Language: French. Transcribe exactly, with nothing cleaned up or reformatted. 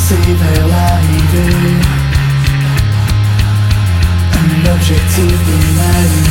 avancer vers l'arrivée. Un objectif de ma vie.